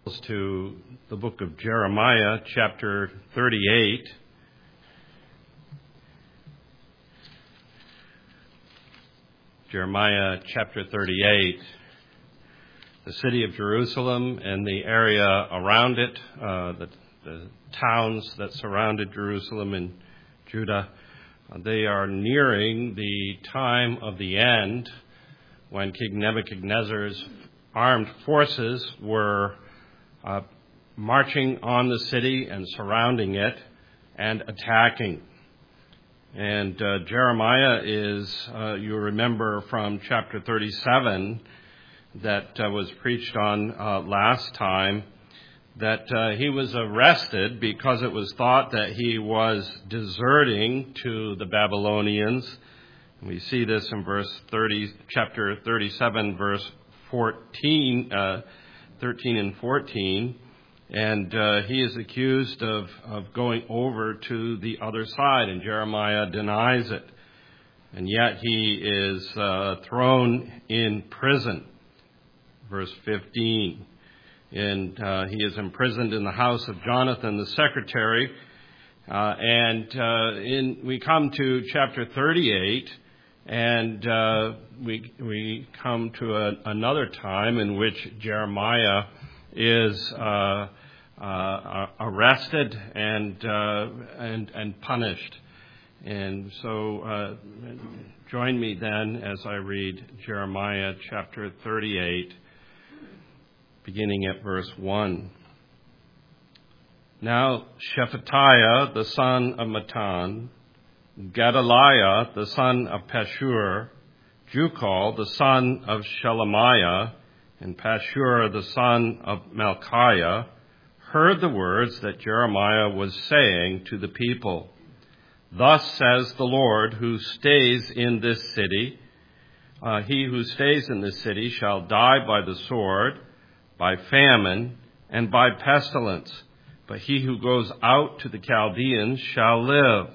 To the book of Jeremiah, chapter 38. Jeremiah chapter 38. The city of Jerusalem and the area around it, the towns that surrounded Jerusalem in Judah, they are nearing the time of the end when King Nebuchadnezzar's armed forces were marching on the city and surrounding it and attacking. And Jeremiah is, you remember from chapter 37 that was preached on last time, that he was arrested because it was thought that he was deserting to the Babylonians. We see this in chapter 37, verse 13 and 14, and he is accused of going over to the other side, and Jeremiah denies it. And yet he is thrown in prison, verse 15. And he is imprisoned in the house of Jonathan, the secretary. We come to chapter 38, and we come to another time in which Jeremiah is arrested and punished. And so join me then as I read Jeremiah chapter 38, beginning at verse 1. Now Shephatiah, the son of Mattan, Gedaliah, the son of Pashur, Jukal, the son of Shelemiah, and Pashur, the son of Malchiah, heard the words that Jeremiah was saying to the people. Thus says the Lord, who stays in this city, he who stays in this city shall die by the sword, by famine, and by pestilence. But he who goes out to the Chaldeans shall live.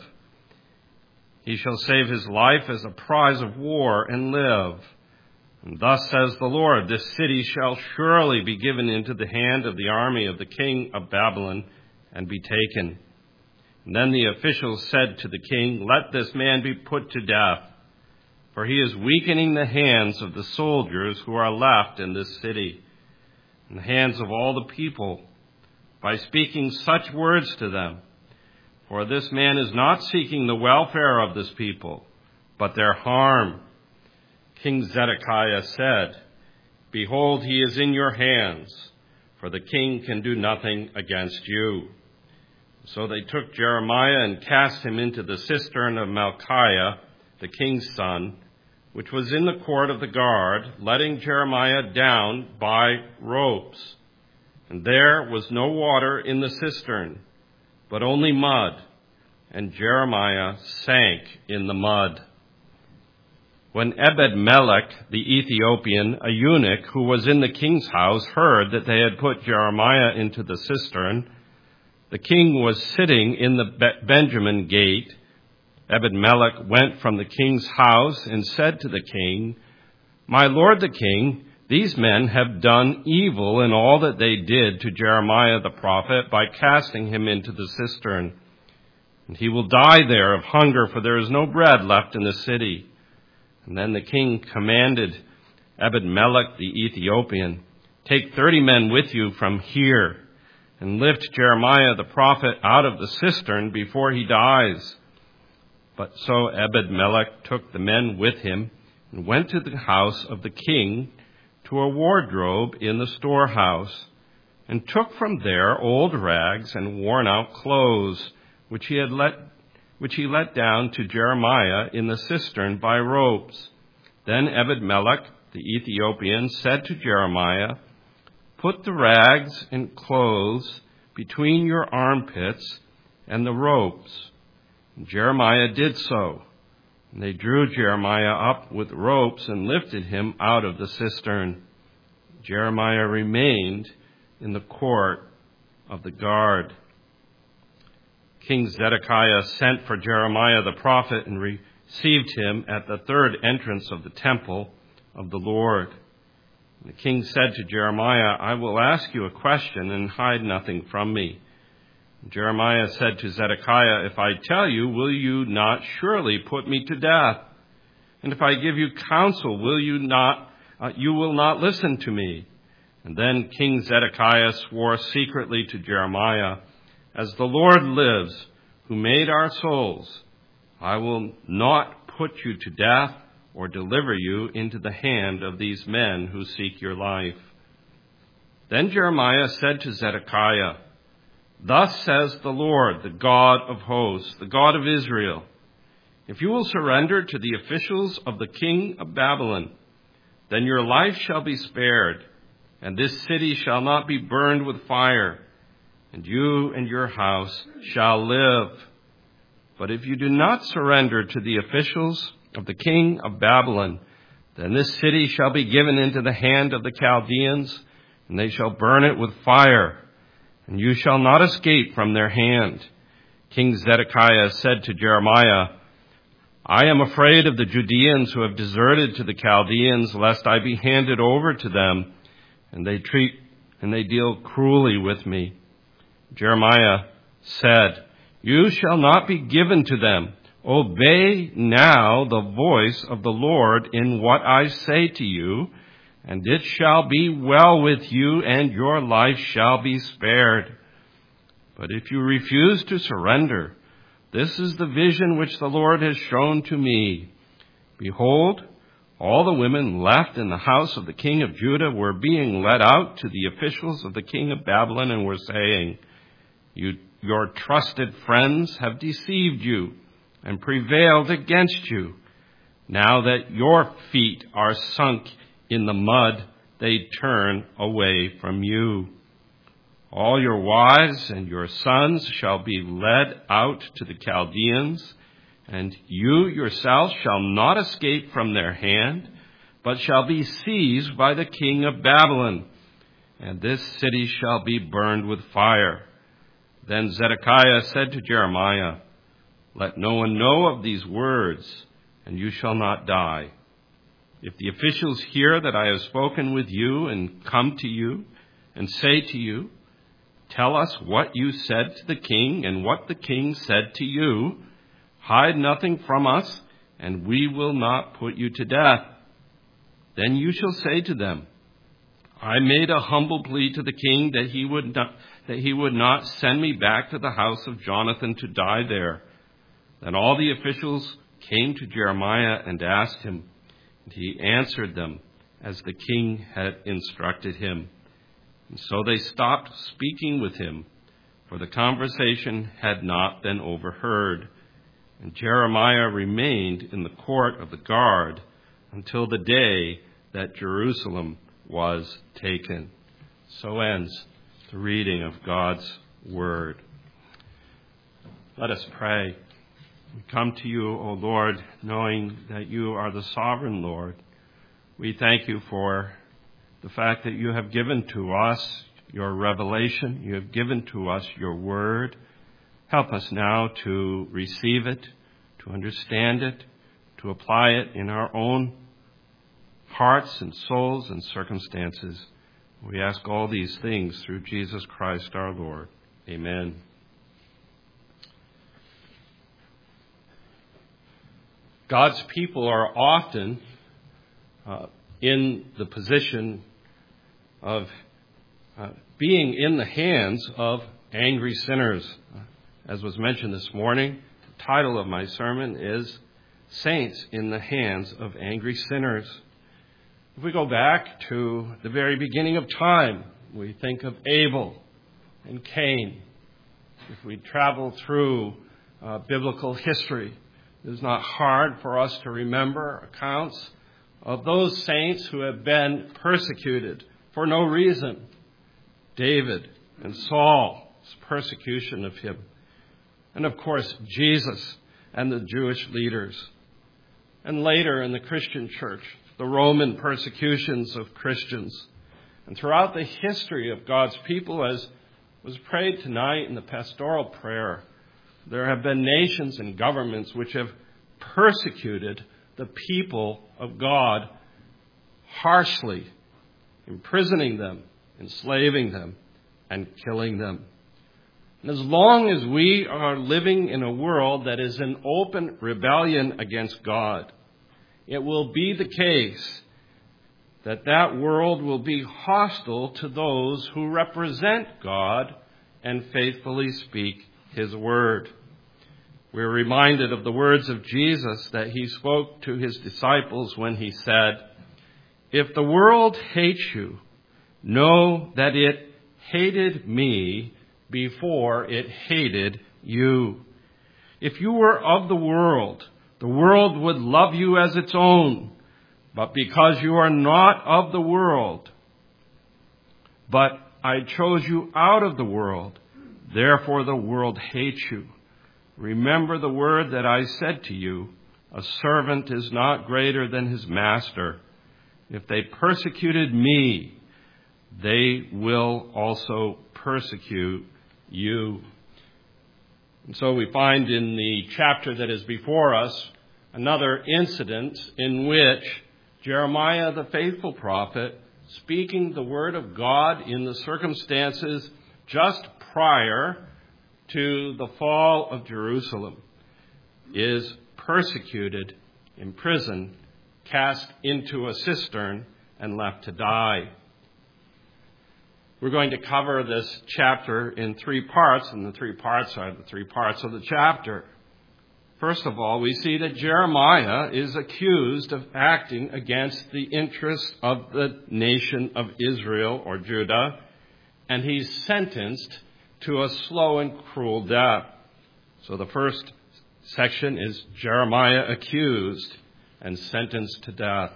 He shall save his life as a prize of war and live. And thus says the Lord, this city shall surely be given into the hand of the army of the king of Babylon and be taken. And then the officials said to the king, let this man be put to death, for he is weakening the hands of the soldiers who are left in this city, and the hands of all the people, by speaking such words to them. For this man is not seeking the welfare of this people, but their harm. King Zedekiah said, behold, he is in your hands, for the king can do nothing against you. So they took Jeremiah and cast him into the cistern of Malchiah, the king's son, which was in the court of the guard, letting Jeremiah down by ropes. And there was no water in the cistern, but only mud, and Jeremiah sank in the mud. When Ebed-Melech, the Ethiopian, a eunuch who was in the king's house, heard that they had put Jeremiah into the cistern, the king was sitting in the Benjamin gate. Ebed-Melech went from the king's house and said to the king, my lord the king, these men have done evil in all that they did to Jeremiah the prophet by casting him into the cistern. And he will die there of hunger, for there is no bread left in the city. And then the king commanded Ebed-Melech the Ethiopian, take 30 men with you from here, and lift Jeremiah the prophet out of the cistern before he dies. But so Ebed-Melech took the men with him and went to the house of the king, to a wardrobe in the storehouse, and took from there old rags and worn-out clothes, which he let down to Jeremiah in the cistern by ropes. Then Ebed-Melech the Ethiopian said to Jeremiah, put the rags and clothes between your armpits and the ropes. And Jeremiah did so. And they drew Jeremiah up with ropes and lifted him out of the cistern. Jeremiah remained in the court of the guard. King Zedekiah sent for Jeremiah the prophet and received him at the third entrance of the temple of the Lord. The king said to Jeremiah, I will ask you a question and hide nothing from me. Jeremiah said to Zedekiah, if I tell you, will you not surely put me to death? And if I give you counsel, you will not listen to me. And then King Zedekiah swore secretly to Jeremiah, as the Lord lives, who made our souls, I will not put you to death or deliver you into the hand of these men who seek your life. Then Jeremiah said to Zedekiah, thus says the Lord, the God of hosts, the God of Israel, if you will surrender to the officials of the king of Babylon, then your life shall be spared, and this city shall not be burned with fire, and you and your house shall live. But if you do not surrender to the officials of the king of Babylon, then this city shall be given into the hand of the Chaldeans, and they shall burn it with fire, and you shall not escape from their hand. King Zedekiah said to Jeremiah, I am afraid of the Judeans who have deserted to the Chaldeans, lest I be handed over to them, and they deal cruelly with me. Jeremiah said, you shall not be given to them. Obey now the voice of the Lord in what I say to you, and it shall be well with you, and your life shall be spared. But if you refuse to surrender, this is the vision which the Lord has shown to me. Behold, all the women left in the house of the king of Judah were being led out to the officials of the king of Babylon and were saying, your trusted friends have deceived you and prevailed against you. Now that your feet are sunk in the mud, they turn away from you. All your wives and your sons shall be led out to the Chaldeans, and you yourself shall not escape from their hand, but shall be seized by the king of Babylon, and this city shall be burned with fire. Then Zedekiah said to Jeremiah, let no one know of these words, and you shall not die. If the officials hear that I have spoken with you and come to you and say to you, tell us what you said to the king and what the king said to you, hide nothing from us, and we will not put you to death. Then you shall say to them, I made a humble plea to the king that he would not send me back to the house of Jonathan to die there. Then all the officials came to Jeremiah and asked him, and he answered them as the king had instructed him. And so they stopped speaking with him, for the conversation had not been overheard. And Jeremiah remained in the court of the guard until the day that Jerusalem was taken. So ends the reading of God's word. Let us pray. We come to you, O Lord, knowing that you are the sovereign Lord. We thank you for the fact that you have given to us your revelation. You have given to us your word. Help us now to receive it, to understand it, to apply it in our own hearts and souls and circumstances. We ask all these things through Jesus Christ our Lord. Amen. God's people are often in the position of being in the hands of angry sinners. As was mentioned this morning, the title of my sermon is Saints in the Hands of Angry Sinners. If we go back to the very beginning of time, we think of Abel and Cain. If we travel through biblical history, it is not hard for us to remember accounts of those saints who have been persecuted for no reason. David and Saul's persecution of him. And of course, Jesus and the Jewish leaders. And later in the Christian church, the Roman persecutions of Christians. And throughout the history of God's people, as was prayed tonight in the pastoral prayer, there have been nations and governments which have persecuted the people of God harshly imprisoning them, enslaving them, and killing them. And as long as we are living in a world that is in open rebellion against God, it will be the case that that world will be hostile to those who represent God and faithfully speak His word. We're reminded of the words of Jesus that He spoke to His disciples when He said, "If the world hates you, know that it hated me before it hated you. If you were of the world would love you as its own. But because you are not of the world, but I chose you out of the world, therefore the world hates you. Remember the word that I said to you, a servant is not greater than his master. If they persecuted me, they will also persecute you." And so we find in the chapter that is before us another incident in which Jeremiah, the faithful prophet, speaking the word of God in the circumstances just prior to the fall of Jerusalem, is persecuted, imprisoned, cast into a cistern, and left to die. We're going to cover this chapter in 3 parts, and the 3 parts are the 3 parts of the chapter. First of all, we see that Jeremiah is accused of acting against the interests of the nation of Israel or Judah, and he's sentenced to a slow and cruel death. So the first section is Jeremiah accused and sentenced to death.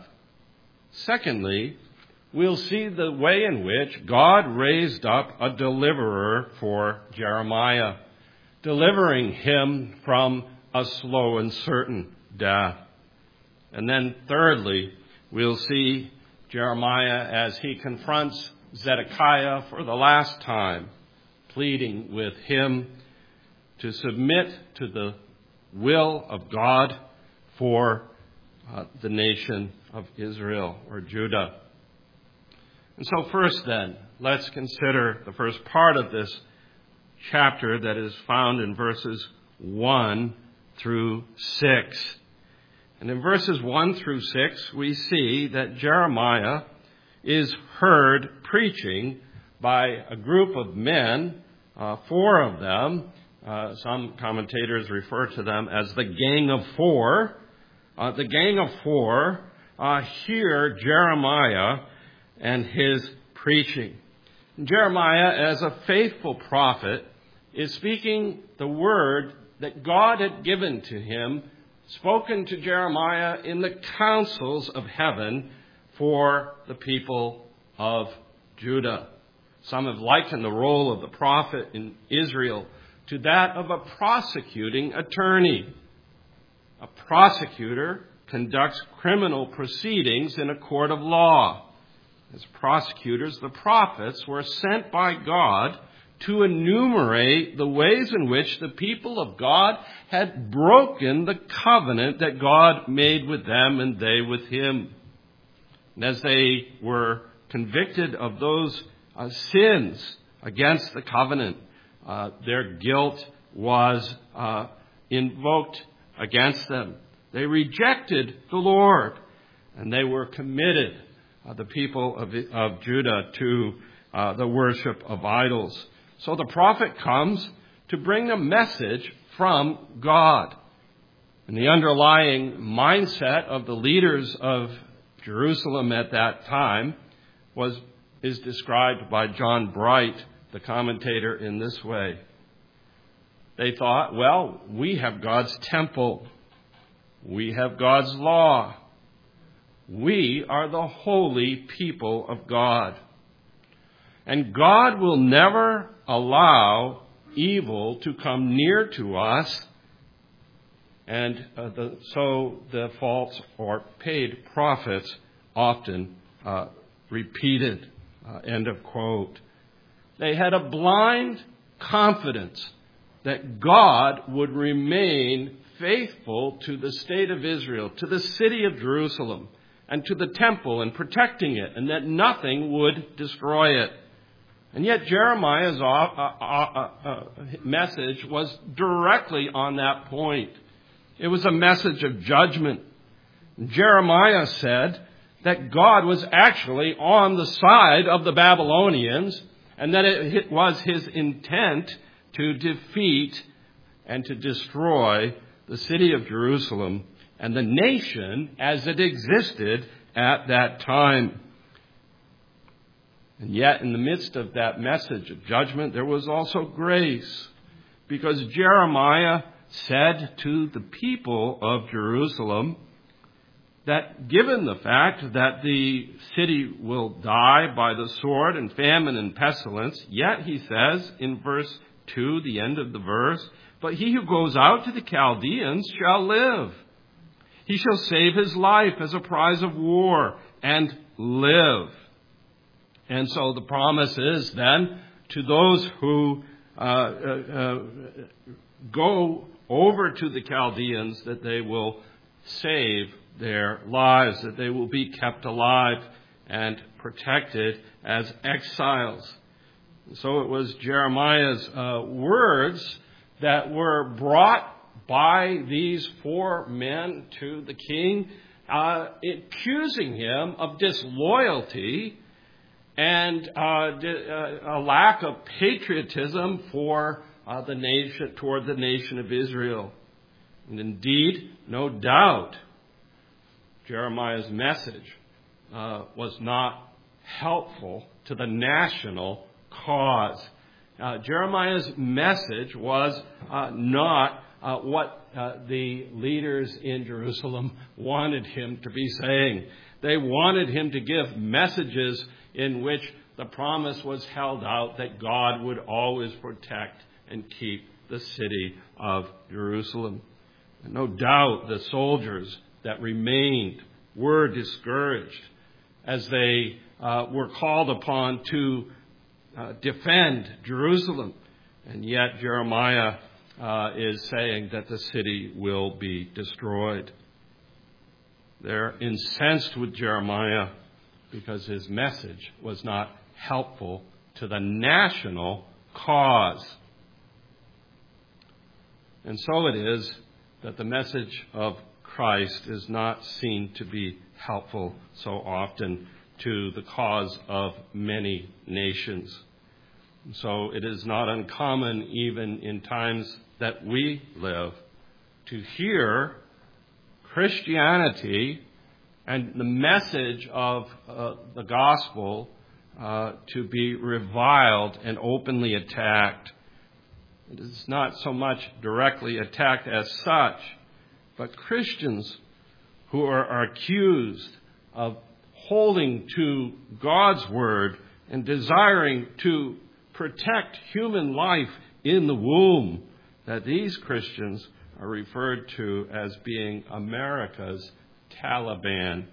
Secondly, we'll see the way in which God raised up a deliverer for Jeremiah, delivering him from a slow and certain death. And then thirdly, we'll see Jeremiah as he confronts Zedekiah for the last time, pleading with him to submit to the will of God for the nation of Israel or Judah. And so first then, let's consider the first part of this chapter that is found in verses 1 through 6. And in verses 1 through 6, we see that Jeremiah is heard preaching by a group of men, 4 of them. Some commentators refer to them as the Gang of Four. The Gang of Four hear Jeremiah and his preaching. Jeremiah, as a faithful prophet, is speaking the word that God had given to him, spoken to Jeremiah in the councils of heaven for the people of Judah. Some have likened the role of the prophet in Israel to that of a prosecuting attorney. A prosecutor conducts criminal proceedings in a court of law. As prosecutors, the prophets were sent by God to enumerate the ways in which the people of God had broken the covenant that God made with them and they with him. And as they were convicted of those sins against the covenant, their guilt was invoked against them. They rejected the Lord, and they were committed, the people of Judah, to the worship of idols. So the prophet comes to bring a message from God. And the underlying mindset of the leaders of Jerusalem at that time is described by John Bright, the commentator, in this way. They thought, well, we have God's temple. We have God's law. We are the holy people of God. And God will never allow evil to come near to us. And so the false or paid prophets often repeated. End of quote. They had a blind confidence that God would remain faithful to the state of Israel, to the city of Jerusalem, and to the temple and protecting it, and that nothing would destroy it. And yet Jeremiah's message was directly on that point. It was a message of judgment. Jeremiah said that God was actually on the side of the Babylonians, and that it was his intent to defeat and to destroy the city of Jerusalem and the nation as it existed at that time. And yet, in the midst of that message of judgment, there was also grace, because Jeremiah said to the people of Jerusalem that given the fact that the city will die by the sword and famine and pestilence, yet he says in verse 2, the end of the verse, but he who goes out to the Chaldeans shall live. He shall save his life as a prize of war and live. And so the promise is then to those who go over to the Chaldeans that they will save their lives, that they will be kept alive and protected as exiles. So it was Jeremiah's words that were brought by these 4 men to the king, accusing him of disloyalty and a lack of patriotism for the nation, toward the nation of Israel. And indeed, no doubt, Jeremiah's message was not helpful to the national cause. Jeremiah's message was not what the leaders in Jerusalem wanted him to be saying. They wanted him to give messages in which the promise was held out that God would always protect and keep the city of Jerusalem. And no doubt the soldiers that remained were discouraged as they were called upon to defend Jerusalem. And yet Jeremiah is saying that the city will be destroyed. They're incensed with Jeremiah because his message was not helpful to the national cause. And so it is that the message of Christ is not seen to be helpful so often to the cause of many nations. So it is not uncommon, even in times that we live, to hear Christianity and the message of the gospel to be reviled and openly attacked. It is not so much directly attacked as such, but Christians who are accused of holding to God's word and desiring to protect human life in the womb, that these Christians are referred to as being America's Taliban.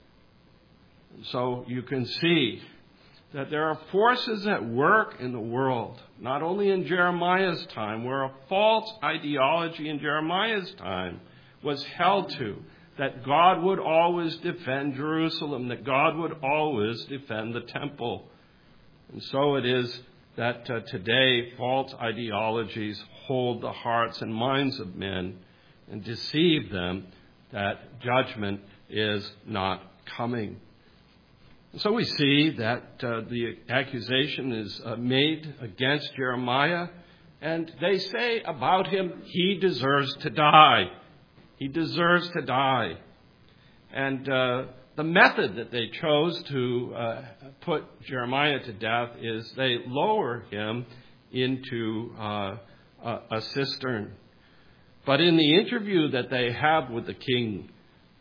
So you can see that there are forces at work in the world, not only in Jeremiah's time, where a false ideology in Jeremiah's time was held to, that God would always defend Jerusalem, that God would always defend the temple. And so it is that today false ideologies hold the hearts and minds of men and deceive them that judgment is not coming. So we see that the accusation is made against Jeremiah, and they say about him, he deserves to die. He deserves to die. And the method that they chose to put Jeremiah to death is they lower him into a cistern. But in the interview that they have with the king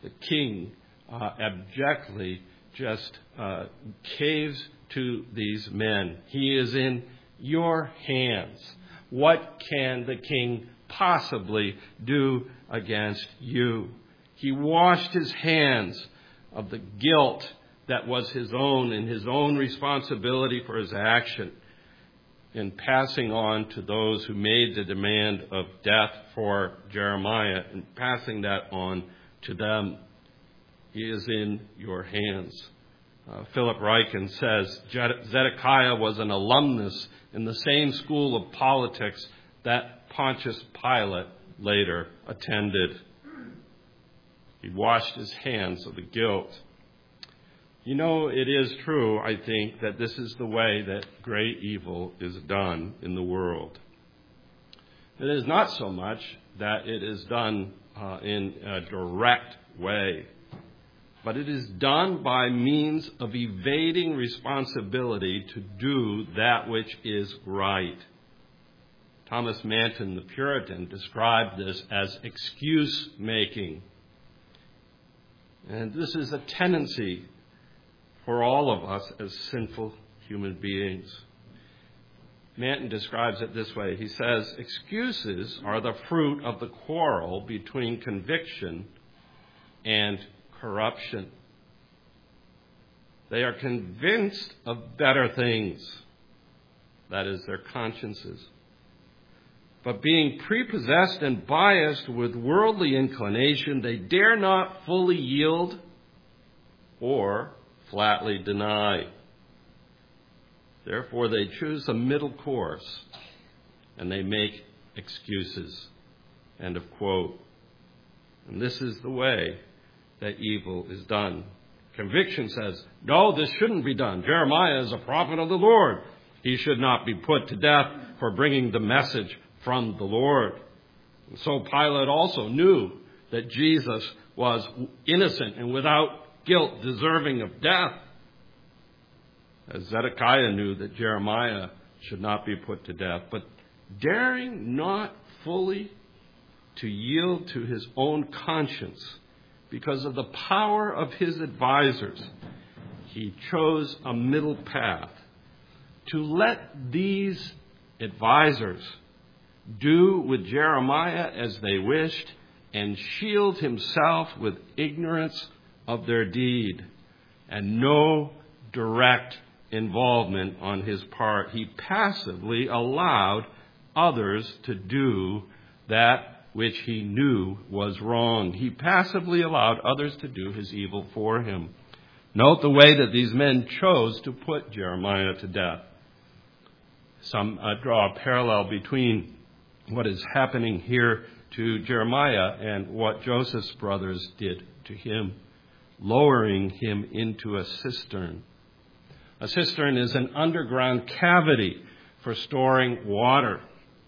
abjectly just caves to these men. He is in your hands. What can the king possibly do against you? He washed his hands of the guilt that was his own and his own responsibility for his action in passing on to those who made the demand of death for Jeremiah and passing that on to them. he is in your hands. Philip Ryken says Zedekiah was an alumnus in the same school of politics that Pontius Pilate later attended. He washed his hands of the guilt. You know, it is true, I think, that this is the way that great evil is done in the world. It is not so much that it is done in a direct way, but it is done by means of evading responsibility to do that which is right. Thomas Manton, the Puritan, described this as excuse-making. And this is a tendency for all of us as sinful human beings. Manton describes it this way. He says, excuses are the fruit of the quarrel between conviction and corruption. They are convinced of better things, that is, their consciences. But being prepossessed and biased with worldly inclination, they dare not fully yield or flatly deny. Therefore, they choose a middle course, and they make excuses. End of quote. And this is the way that evil is done. Conviction says, no, this shouldn't be done. Jeremiah is a prophet of the Lord. He should not be put to death for bringing the message from the Lord. And so Pilate also knew that Jesus was innocent and without guilt, deserving of death. As Zedekiah knew that Jeremiah should not be put to death, but daring not fully to yield to his own conscience because of the power of his advisors, he chose a middle path to let these advisors do with Jeremiah as they wished and shield himself with ignorance of their deed and no direct involvement on his part. He passively allowed others to do that which he knew was wrong. He passively allowed others to do his evil for him. Note the way that these men chose to put Jeremiah to death. Some draw a parallel between what is happening here to Jeremiah and what Joseph's brothers did to him, lowering him into a cistern. A cistern is an underground cavity for storing water.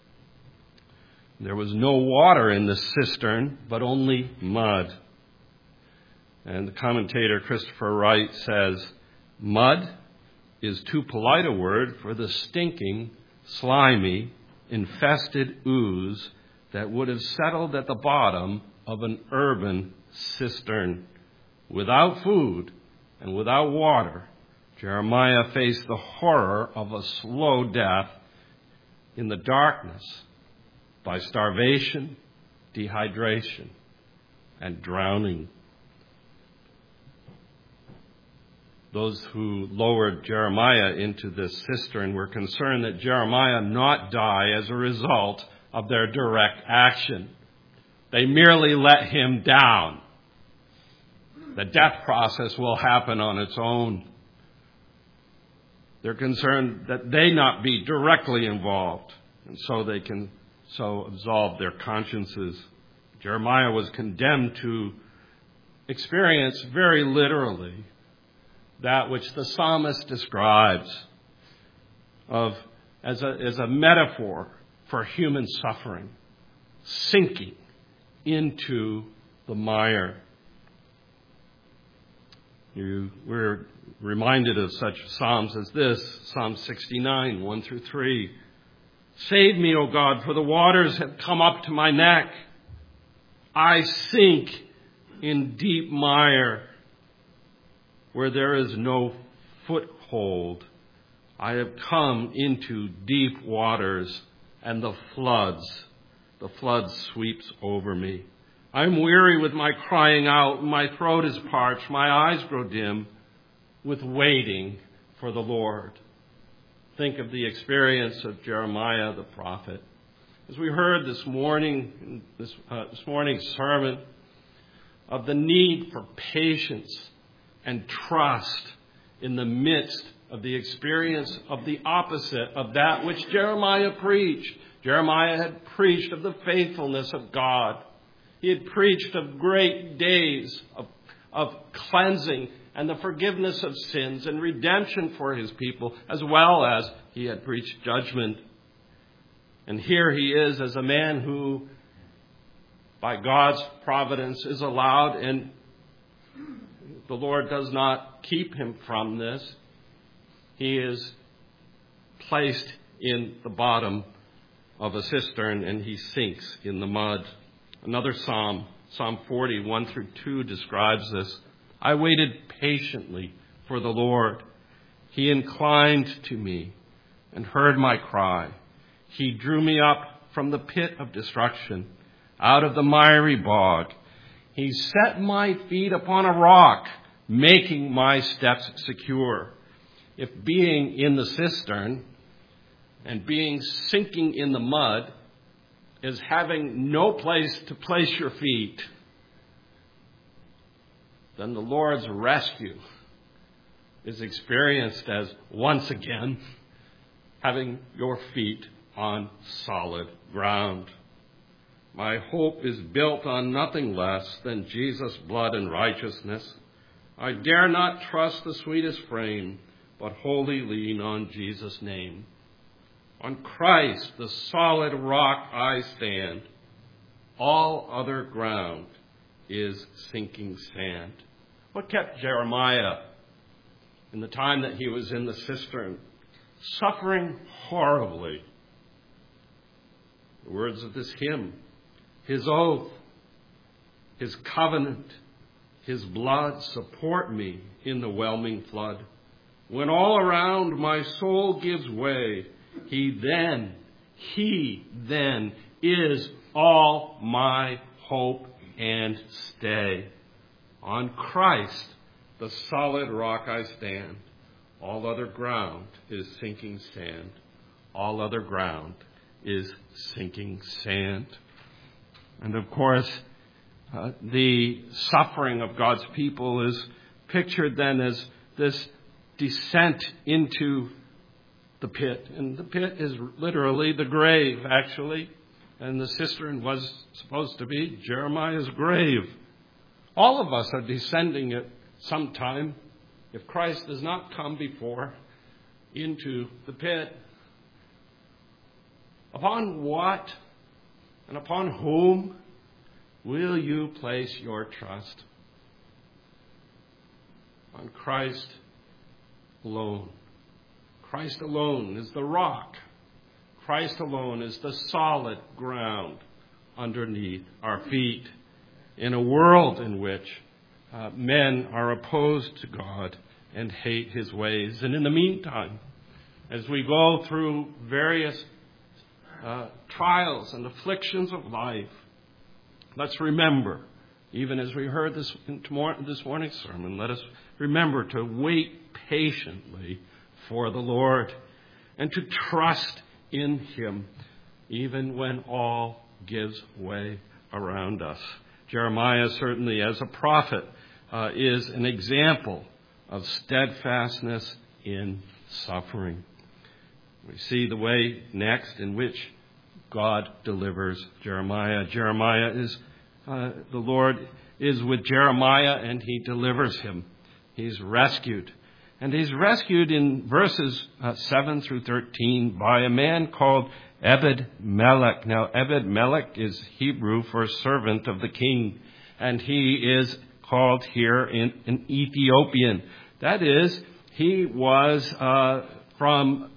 There was no water in the cistern, but only mud. And the commentator Christopher Wright says, mud is too polite a word for the stinking, slimy, infested ooze that would have settled at the bottom of an urban cistern. Without food and without water, Jeremiah faced the horror of a slow death in the darkness by starvation, dehydration, and drowning. Those who lowered Jeremiah into this cistern were concerned that Jeremiah not die as a result of their direct action. They merely let him down. The death process will happen on its own. They're concerned that they not be directly involved, and so they can absolve their consciences. Jeremiah was condemned to experience very literally that which the psalmist describes as a metaphor for human suffering, sinking into the mire. We're reminded of such psalms as this, Psalm 69, 1 through 3. Save me, O God, for the waters have come up to my neck. I sink in deep mire where there is no foothold. I have come into deep waters, and the flood sweeps over me. I'm weary with my crying out. My throat is parched. My eyes grow dim with waiting for the Lord. Think of the experience of Jeremiah the prophet. As we heard this morning, this morning's sermon, of the need for patience and trust in the midst of the experience of the opposite of that which Jeremiah preached. Jeremiah had preached of the faithfulness of God. He had preached of great days of cleansing and the forgiveness of sins and redemption for his people, as well as he had preached judgment. And here he is as a man who, by God's providence, is allowed, and the Lord does not keep him from this. He is placed in the bottom of a cistern and he sinks in the mud. Another psalm, Psalm 40, 1 through 2, describes this. I waited patiently for the Lord. He inclined to me and heard my cry. He drew me up from the pit of destruction, out of the miry bog. He set my feet upon a rock, making my steps secure. If being in the cistern and being sinking in the mud is having no place to place your feet, then the Lord's rescue is experienced as once again having your feet on solid ground. My hope is built on nothing less than Jesus' blood and righteousness. I dare not trust the sweetest frame, but wholly lean on Jesus' name. On Christ, the solid rock, I stand. All other ground is sinking sand. What kept Jeremiah in the time that he was in the cistern, suffering horribly? The words of this hymn, his oath, his covenant, his blood support me in the whelming flood. When all around my soul gives way, he then is all my hope and stay. On Christ, the solid rock, I stand. All other ground is sinking sand. All other ground is sinking sand. And of course, the suffering of God's people is pictured then as this descent into the pit. And the pit is literally the grave, actually. And the cistern was supposed to be Jeremiah's grave. All of us are descending it sometime, if Christ does not come before, into the pit. Upon what and upon whom will you place your trust? On Christ alone. Christ alone is the rock. Christ alone is the solid ground underneath our feet in a world in which men are opposed to God and hate his ways. And in the meantime, as we go through various trials and afflictions of life, let's remember, even as we heard this morning's sermon, let us remember to wait patiently for the Lord and to trust in him, even when all gives way around us. Jeremiah, certainly as a prophet, is an example of steadfastness in suffering. We see the way next in which God delivers Jeremiah. The Lord is with Jeremiah and he delivers him. He's rescued. And he's rescued in verses 7 through 13 by a man called Ebed-Melech. Now, Ebed-Melech is Hebrew for servant of the king. And he is called here an Ethiopian. That is, he was from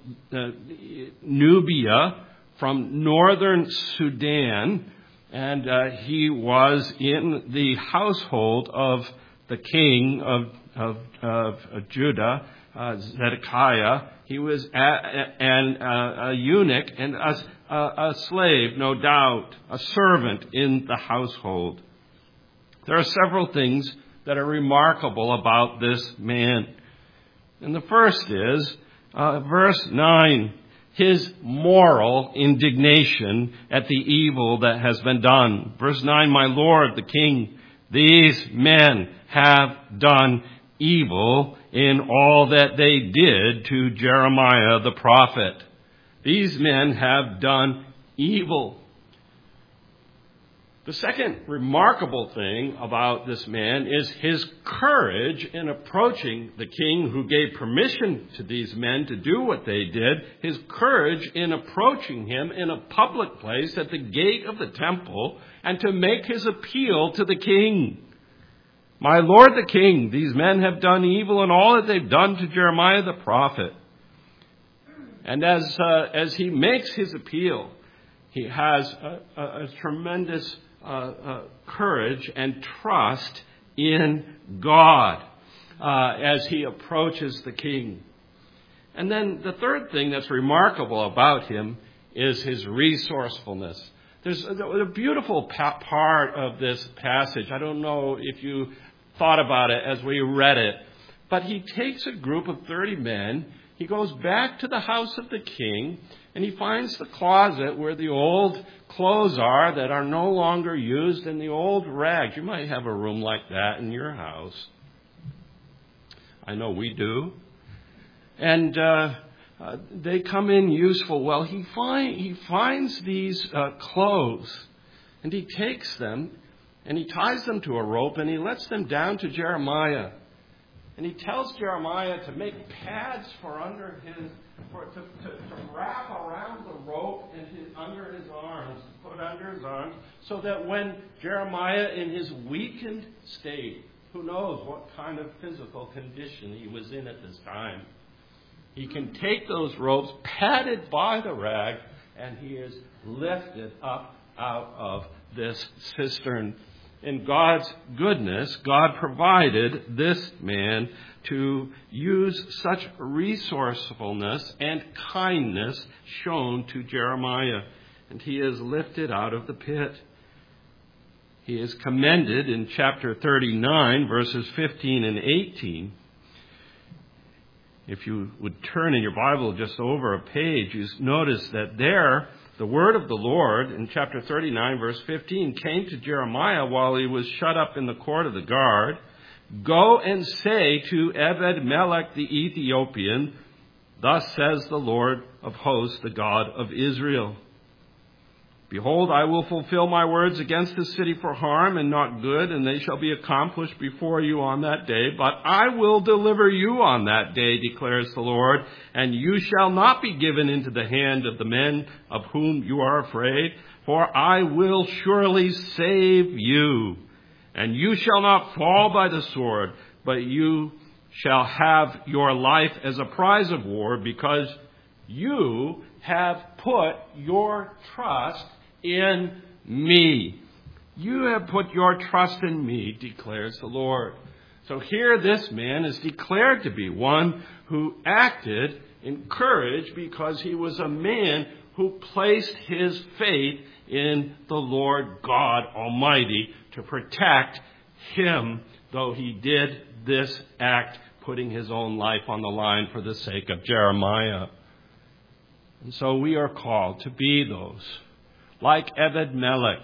Nubia, from northern Sudan, and he was in the household of the king of Judah, Zedekiah. He was a eunuch and a slave, no doubt, a servant in the household. There are several things that are remarkable about this man. And the first is, verse 9, his moral indignation at the evil that has been done. Verse 9, my lord, the king, These men have done evil in all that they did to Jeremiah the prophet. These men have done evil. The second remarkable thing about this man is his courage in approaching the king who gave permission to these men to do what they did. His courage in approaching him in a public place at the gate of the temple and to make his appeal to the king. My lord the king, these men have done evil in all that they've done to Jeremiah the prophet. And as he makes his appeal, he has a tremendous courage and trust in God as he approaches the king. And then the third thing that's remarkable about him is his resourcefulness. There's a beautiful part of this passage. I don't know if you thought about it as we read it, but he takes a group of 30 men. He goes back to the house of the king, and he finds the closet where the old clothes are that are no longer used, and the old rags. You might have a room like that in your house. I know we do. And they come in useful. Well, he finds these clothes, and he takes them, and he ties them to a rope, and he lets them down to Jeremiah. And he tells Jeremiah to make pads to wrap around the rope and under his arms, put under his arms, so that when Jeremiah, in his weakened state, who knows what kind of physical condition he was in at this time, he can take those ropes padded by the rag, and he is lifted up out of this cistern. In God's goodness, God provided this man to use such resourcefulness and kindness shown to Jeremiah. And he is lifted out of the pit. He is commended in chapter 39, verses 15 and 18. If you would turn in your Bible just over a page, you notice that there, the word of the Lord in chapter 39, verse 15, came to Jeremiah while he was shut up in the court of the guard. Go and say to Ebed-Melech the Ethiopian, thus says the Lord of hosts, the God of Israel. Behold, I will fulfill my words against this city for harm and not good, and they shall be accomplished before you on that day. But I will deliver you on that day, declares the Lord, and you shall not be given into the hand of the men of whom you are afraid, for I will surely save you. And you shall not fall by the sword, but you shall have your life as a prize of war, because you have put your trust in me. You have put your trust in me, declares the Lord. So here this man is declared to be one who acted in courage because he was a man who placed his faith in the Lord God Almighty to protect him, though he did this act putting his own life on the line for the sake of Jeremiah. And so we are called to be those, like Ebed-Melech,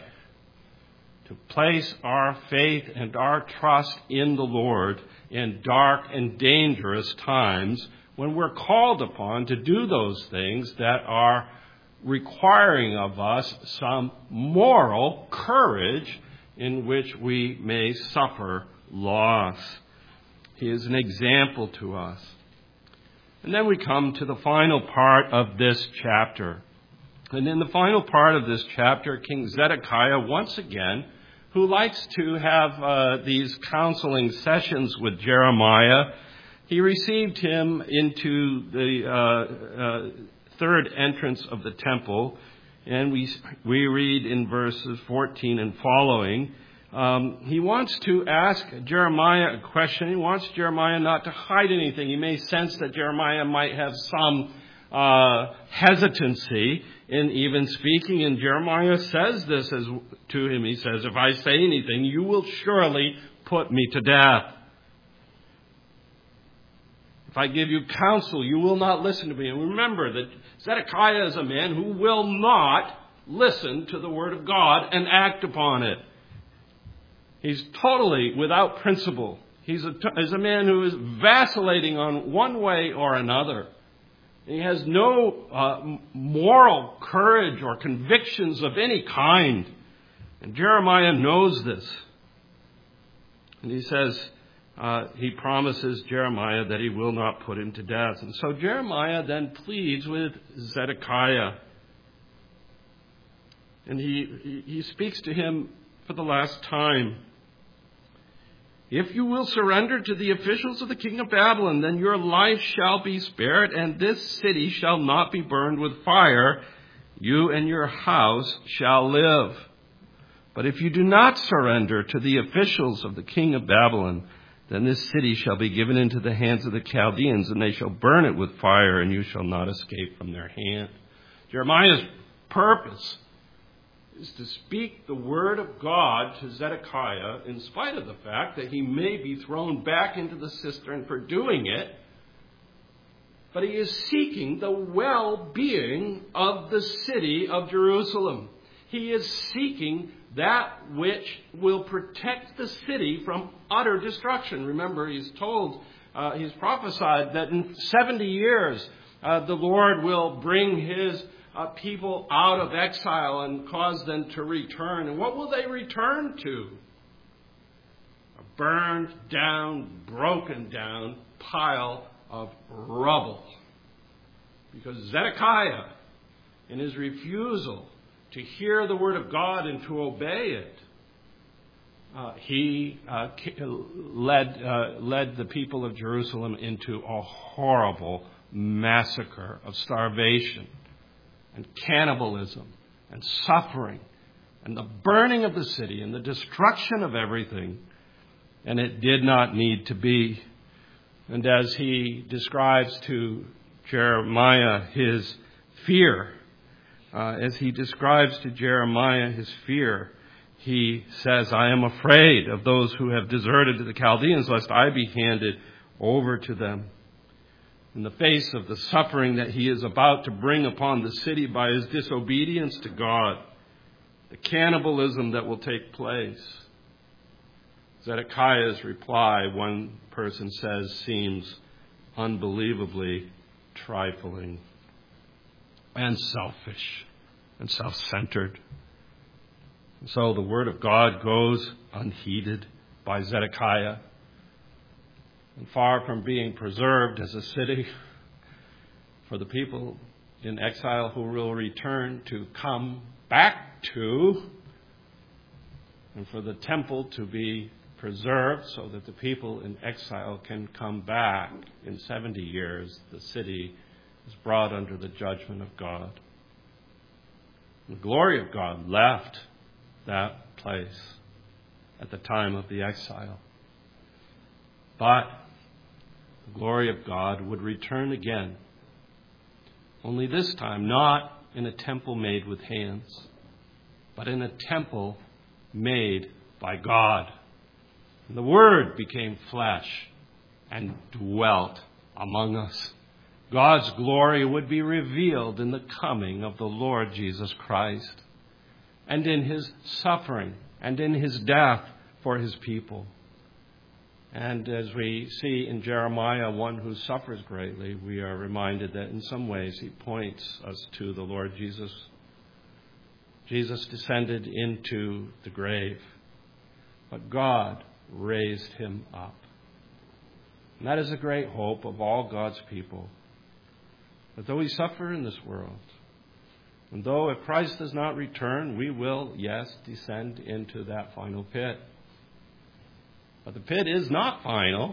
to place our faith and our trust in the Lord in dark and dangerous times when we're called upon to do those things that are requiring of us some moral courage in which we may suffer loss. He is an example to us. And then we come to the final part of this chapter. And in the final part of this chapter, King Zedekiah, once again, who likes to have these counseling sessions with Jeremiah, he received him into the third entrance of the temple. And we read in verses 14 and following, he wants to ask Jeremiah a question. He wants Jeremiah not to hide anything. He may sense that Jeremiah might have some hesitancy in even speaking. And Jeremiah says this to him. He says, if I say anything, you will surely put me to death. If I give you counsel, you will not listen to me. And remember that Zedekiah is a man who will not listen to the word of God and act upon it. He's totally without principle. He's a man who is vacillating on one way or another. He has no moral courage or convictions of any kind. And Jeremiah knows this. And he says, he promises Jeremiah that he will not put him to death. And so Jeremiah then pleads with Zedekiah. And he speaks to him for the last time. If you will surrender to the officials of the king of Babylon, then your life shall be spared, and this city shall not be burned with fire. You and your house shall live. But if you do not surrender to the officials of the king of Babylon, then this city shall be given into the hands of the Chaldeans, and they shall burn it with fire, and you shall not escape from their hand. Jeremiah's purpose is to speak the word of God to Zedekiah in spite of the fact that he may be thrown back into the cistern for doing it. But he is seeking the well-being of the city of Jerusalem. He is seeking that which will protect the city from utter destruction. Remember, he's prophesied that in 70 years the Lord will bring his people out of exile and cause them to return. And what will they return to? A burned down, broken down pile of rubble. Because Zedekiah, in his refusal to hear the word of God and to obey it, he led the people of Jerusalem into a horrible massacre of starvation and cannibalism and suffering and the burning of the city and the destruction of everything. And it did not need to be. And as he describes to Jeremiah his fear, he says, I am afraid of those who have deserted to the Chaldeans, lest I be handed over to them. In the face of the suffering that he is about to bring upon the city by his disobedience to God, the cannibalism that will take place, Zedekiah's reply, one person says, seems unbelievably trifling and selfish and self-centered. And so the word of God goes unheeded by Zedekiah. And far from being preserved as a city for the people in exile who will return to come back to, and for the temple to be preserved so that the people in exile can come back in 70 years, the city is brought under the judgment of God. The glory of God left that place at the time of the exile. But the glory of God would return again, only this time not in a temple made with hands, but in a temple made by God. And the Word became flesh and dwelt among us. God's glory would be revealed in the coming of the Lord Jesus Christ, and in his suffering and in his death for his people. And as we see in Jeremiah, one who suffers greatly, we are reminded that in some ways he points us to the Lord Jesus. Jesus descended into the grave, but God raised him up. And that is a great hope of all God's people. That though we suffer in this world, and though if Christ does not return, we will, yes, descend into that final pit. But the pit is not final,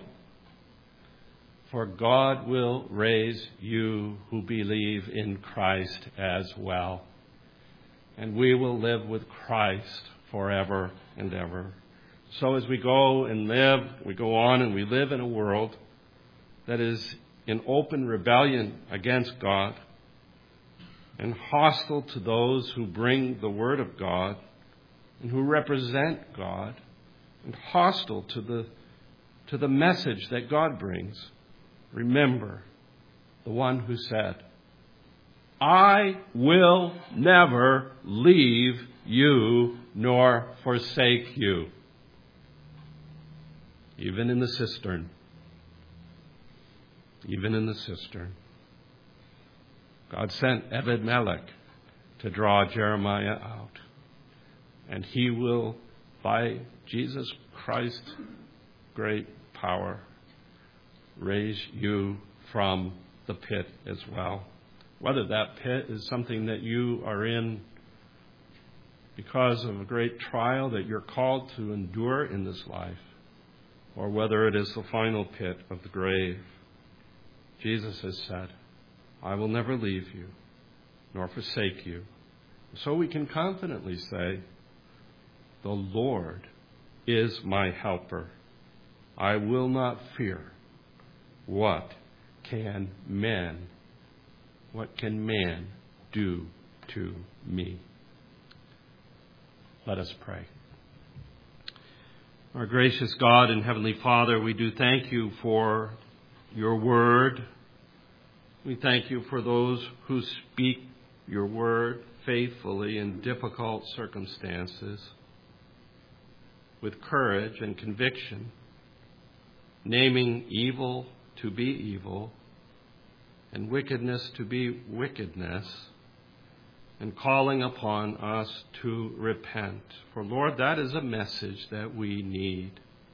for God will raise you who believe in Christ as well. And we will live with Christ forever and ever. So as we go and live, we go on and we live in a world that is in open rebellion against God and hostile to those who bring the Word of God and who represent God, and hostile to the message that God brings. Remember the one who said, I will never leave you nor forsake you. even in the cistern. Even in the cistern. God sent Ebed-Melech to draw Jeremiah out. And he will, by Jesus Christ's great power, raise you from the pit as well. Whether that pit is something that you are in because of a great trial that you're called to endure in this life, or whether it is the final pit of the grave, Jesus has said, I will never leave you nor forsake you. So we can confidently say, the Lord is my helper. I will not fear. What can man do to me? Let us pray. Our gracious God and Heavenly Father, we do thank you for your word. We thank you for those who speak your word faithfully in difficult circumstances, with courage and conviction, naming evil to be evil and wickedness to be wickedness, and calling upon us to repent. For Lord, that is a message that we need.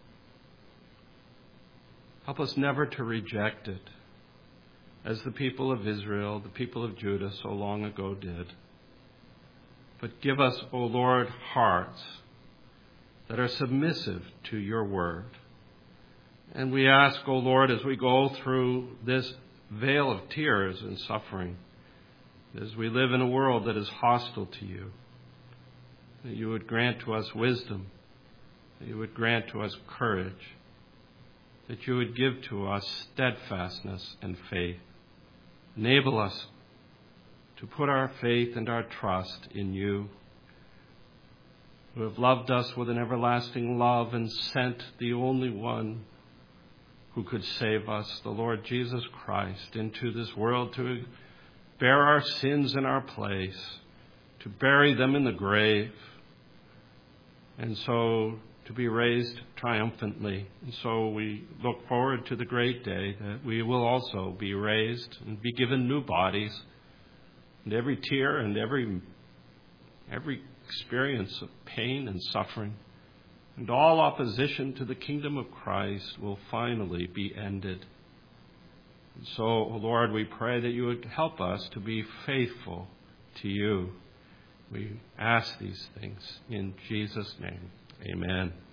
Help us never to reject it, as the people of Israel, the people of Judah so long ago did. But give us, O Lord, hearts that are submissive to your word. And we ask, O Lord, as we go through this vale of tears and suffering, as we live in a world that is hostile to you, that you would grant to us wisdom, that you would grant to us courage, that you would give to us steadfastness and faith. Enable us to put our faith and our trust in you, who have loved us with an everlasting love and sent the only one who could save us, the Lord Jesus Christ, into this world to bear our sins in our place, to bury them in the grave, and so to be raised triumphantly. And so we look forward to the great day that we will also be raised and be given new bodies, and every tear and every experience of pain and suffering and all opposition to the kingdom of Christ will finally be ended. And so, O Lord, we pray that you would help us to be faithful to you. We ask these things in Jesus' name. Amen.